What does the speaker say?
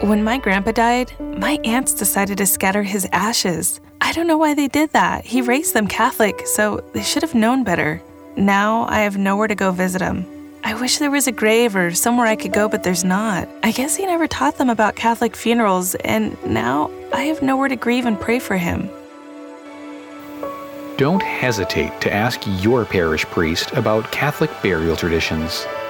When my grandpa died, my aunts decided to scatter his ashes. I don't know why they did that. He raised them Catholic, so they should have known better. Now I have nowhere to go visit him. I wish there was a grave or somewhere I could go, but there's not. I guess he never taught them about Catholic funerals, and now I have nowhere to grieve and pray for him. Don't hesitate to ask your parish priest about Catholic burial traditions.